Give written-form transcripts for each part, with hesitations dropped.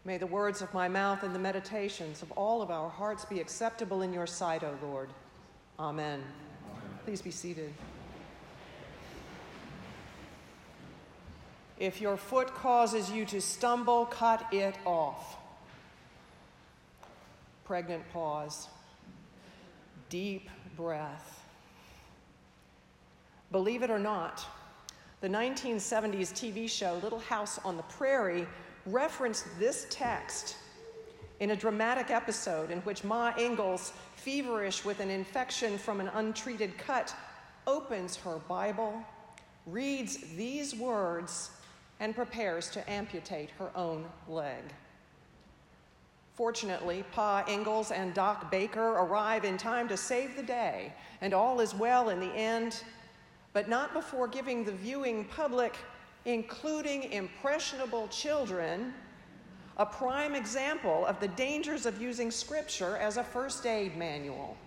May the words of my mouth and the meditations of all of our hearts be acceptable in your sight, O Lord. Amen. Please be seated. If your foot causes you to stumble, cut it off. Pregnant pause. Deep breath. Believe it or not, the 1970s TV show Little House on the Prairie referenced this text in a dramatic episode in which Ma Ingalls, feverish with an infection from an untreated cut, opens her Bible, reads these words, and prepares to amputate her own leg. Fortunately, Pa Ingalls and Doc Baker arrive in time to save the day, and all is well in the end, but not before giving the viewing public, including impressionable children, a prime example of the dangers of using Scripture as a first aid manual.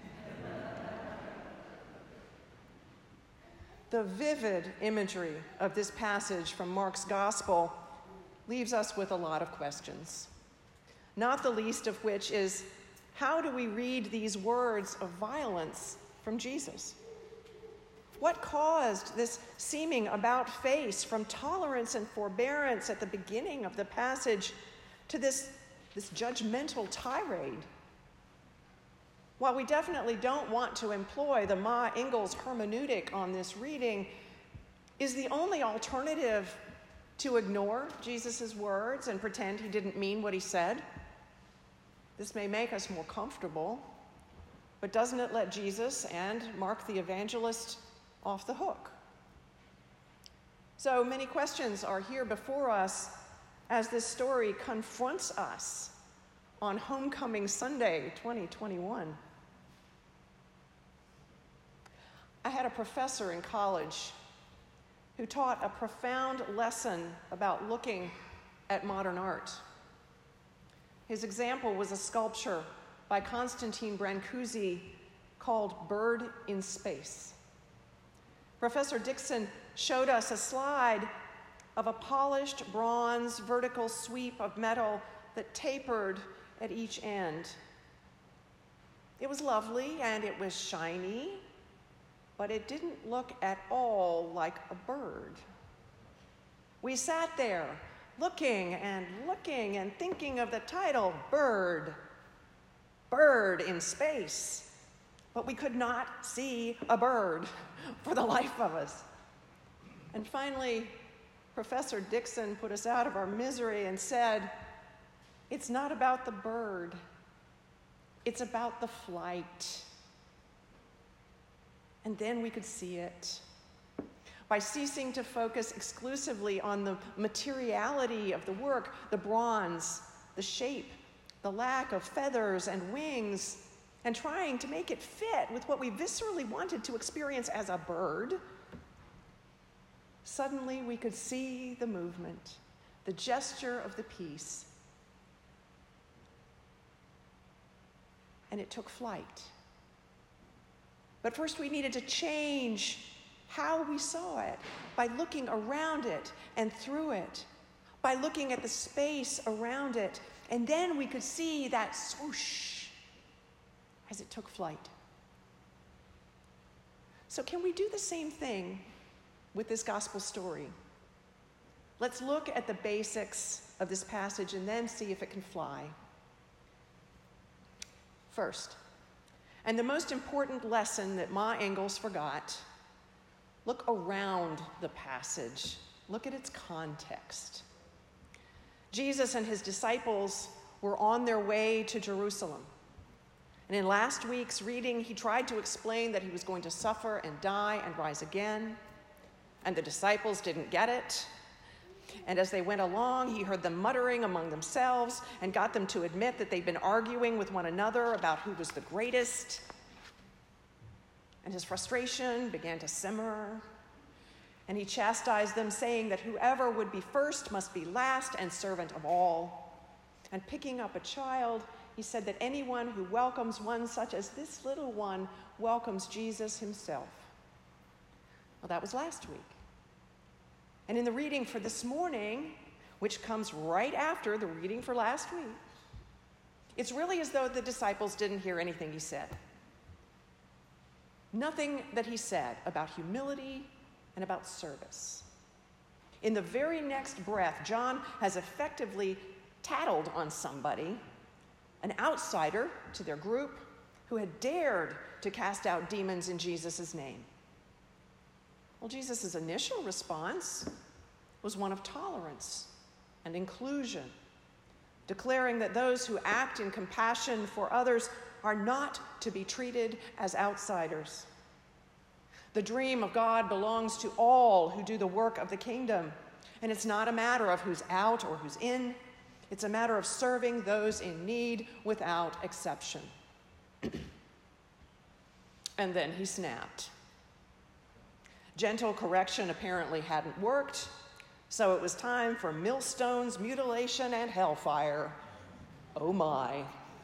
The vivid imagery of this passage from Mark's Gospel leaves us with a lot of questions, not the least of which is, how do we read these words of violence from Jesus? What caused this seeming about-face from tolerance and forbearance at the beginning of the passage to this judgmental tirade? While we definitely don't want to employ the Ma Ingalls hermeneutic on this reading, is the only alternative to ignore Jesus' words and pretend he didn't mean what he said? This may make us more comfortable, but doesn't it let Jesus and Mark the evangelist off the hook? So many questions are here before us as this story confronts us on Homecoming Sunday 2021. I had a professor in college who taught a profound lesson about looking at modern art. His example was a sculpture by Constantine Brancusi called Bird in Space. Professor Dixon showed us a slide of a polished bronze vertical sweep of metal that tapered at each end. It was lovely and it was shiny, but it didn't look at all like a bird. We sat there looking and thinking of the title, Bird in Space, but we could not see a bird for the life of us. And finally, Professor Dixon put us out of our misery and said, it's not about the bird, it's about the flight. And then we could see it. By ceasing to focus exclusively on the materiality of the work, the bronze, the shape, the lack of feathers and wings, and trying to make it fit with what we viscerally wanted to experience as a bird, suddenly we could see the movement, the gesture of the piece. And it took flight. But first we needed to change how we saw it by looking around it and through it, by looking at the space around it, and then we could see that swoosh as it took flight. So can we do the same thing with this gospel story? Let's look at the basics of this passage and then see if it can fly. First, and the most important lesson that Ma Ingalls forgot, look around the passage. Look at its context. Jesus and his disciples were on their way to Jerusalem. And in last week's reading, he tried to explain that he was going to suffer and die and rise again. And the disciples didn't get it. And as they went along, he heard them muttering among themselves and got them to admit that they'd been arguing with one another about who was the greatest. And his frustration began to simmer. And he chastised them, saying that whoever would be first must be last and servant of all. And picking up a child, he said that anyone who welcomes one such as this little one welcomes Jesus himself. Well, that was last week. And in the reading for this morning, which comes right after the reading for last week, it's really as though the disciples didn't hear anything he said. Nothing that he said about humility and about service. In the very next breath, John has effectively tattled on somebody, an outsider to their group, who had dared to cast out demons in Jesus' name. Well, Jesus' initial response was one of tolerance and inclusion, declaring that those who act in compassion for others are not to be treated as outsiders. The dream of God belongs to all who do the work of the kingdom, and it's not a matter of who's out or who's in. It's a matter of serving those in need without exception. And then he snapped. Gentle correction apparently hadn't worked, so it was time for millstones, mutilation, and hellfire. Oh my.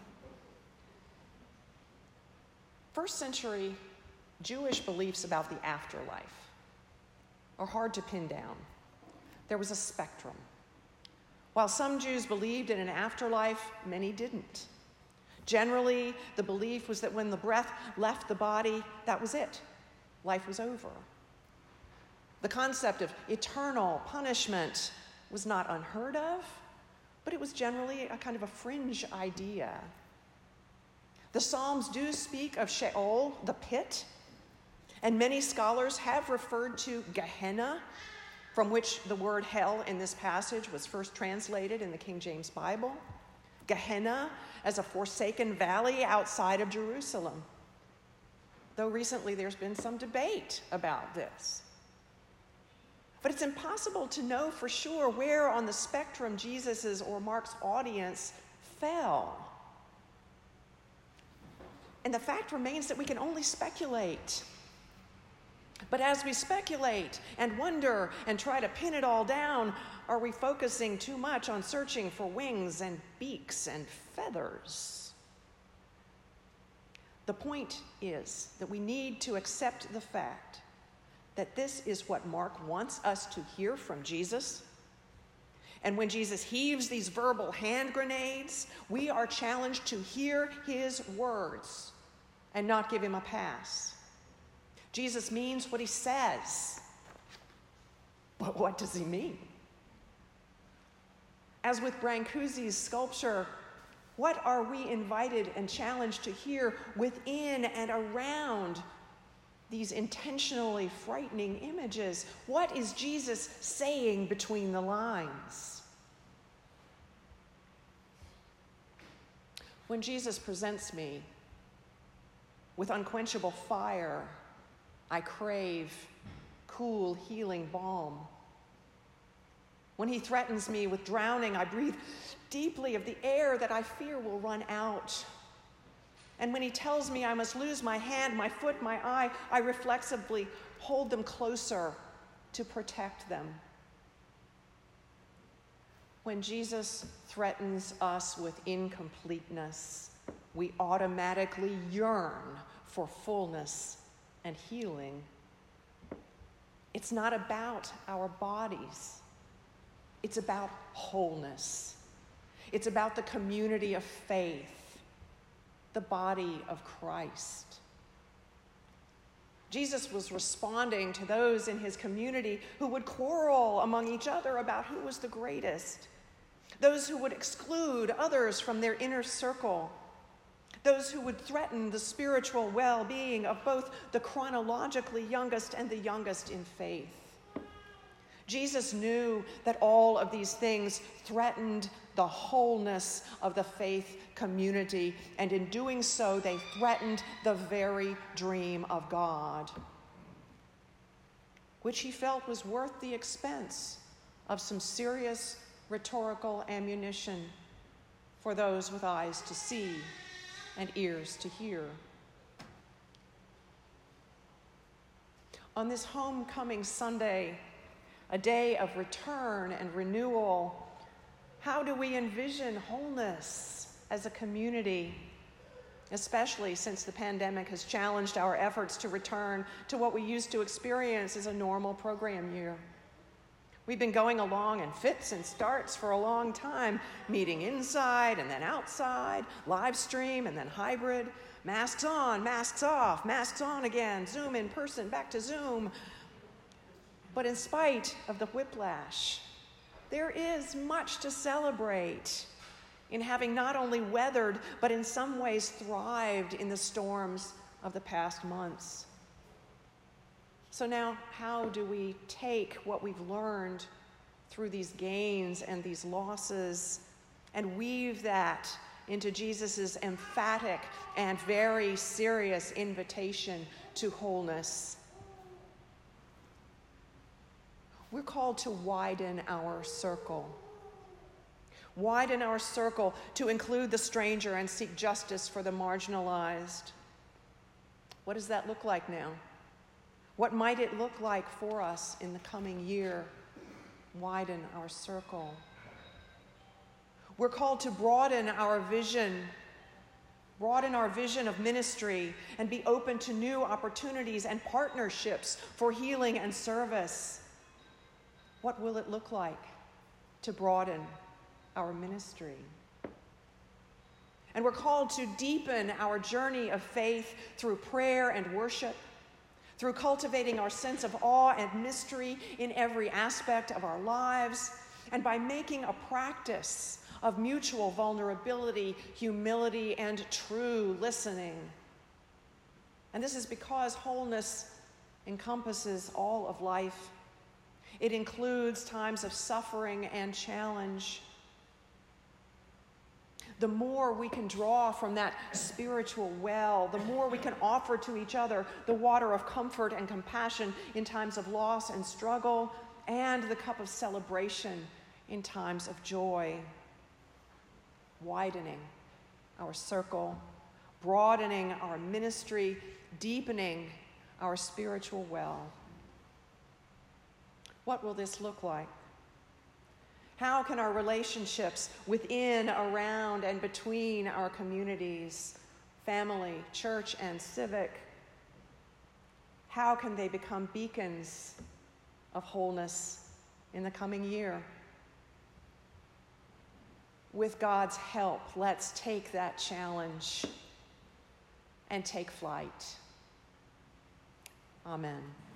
First century Jewish beliefs about the afterlife are hard to pin down. There was a spectrum. While some Jews believed in an afterlife, many didn't. Generally, the belief was that when the breath left the body, that was it. Life was over. The concept of eternal punishment was not unheard of, but it was generally a kind of a fringe idea. The Psalms do speak of Sheol, the pit, and many scholars have referred to Gehenna, from which the word hell in this passage was first translated in the King James Bible. Gehenna as a forsaken valley outside of Jerusalem. Though recently there's been some debate about this. But it's impossible to know for sure where on the spectrum Jesus's or Mark's audience fell. And the fact remains that we can only speculate. But as we speculate and wonder and try to pin it all down, are we focusing too much on searching for wings and beaks and feathers? The point is that we need to accept the fact that this is what Mark wants us to hear from Jesus. And when Jesus heaves these verbal hand grenades, we are challenged to hear his words and not give him a pass. Jesus means what he says. But what does he mean? As with Brancusi's sculpture, what are we invited and challenged to hear within and around these intentionally frightening images? What is Jesus saying between the lines? When Jesus presents me with unquenchable fire, I crave cool, healing balm. When he threatens me with drowning, I breathe deeply of the air that I fear will run out. And when he tells me I must lose my hand, my foot, my eye, I reflexively hold them closer to protect them. When Jesus threatens us with incompleteness, we automatically yearn for fullness and healing. It's not about our bodies. It's about wholeness. It's about the community of faith, the body of Christ. Jesus was responding to those in his community who would quarrel among each other about who was the greatest, those who would exclude others from their inner circle, those who would threaten the spiritual well-being of both the chronologically youngest and the youngest in faith. Jesus knew that all of these things threatened the wholeness of the faith community, and in doing so, they threatened the very dream of God, which he felt was worth the expense of some serious rhetorical ammunition for those with eyes to see and ears to hear. On this homecoming Sunday, a day of return and renewal, how do we envision wholeness as a community, especially since the pandemic has challenged our efforts to return to what we used to experience as a normal program year? We've been going along in fits and starts for a long time, meeting inside and then outside, live stream and then hybrid, masks on, masks off, masks on again, Zoom in person, back to Zoom. But in spite of the whiplash, there is much to celebrate in having not only weathered, but in some ways thrived in the storms of the past months. So now, how do we take what we've learned through these gains and these losses and weave that into Jesus' emphatic and very serious invitation to wholeness? We're called to widen our circle. Widen our circle to include the stranger and seek justice for the marginalized. What does that look like now? What might it look like for us in the coming year? Widen our circle. We're called to broaden our vision of ministry and be open to new opportunities and partnerships for healing and service. What will it look like to broaden our ministry? And we're called to deepen our journey of faith through prayer and worship, through cultivating our sense of awe and mystery in every aspect of our lives, and by making a practice of mutual vulnerability, humility, and true listening. And this is because wholeness encompasses all of life. It includes times of suffering and challenge. The more we can draw from that spiritual well, the more we can offer to each other the water of comfort and compassion in times of loss and struggle, and the cup of celebration in times of joy. Widening our circle, broadening our ministry, deepening our spiritual well. What will this look like? How can our relationships within, around, and between our communities, family, church, and civic, how can they become beacons of wholeness in the coming year? With God's help, let's take that challenge and take flight. Amen.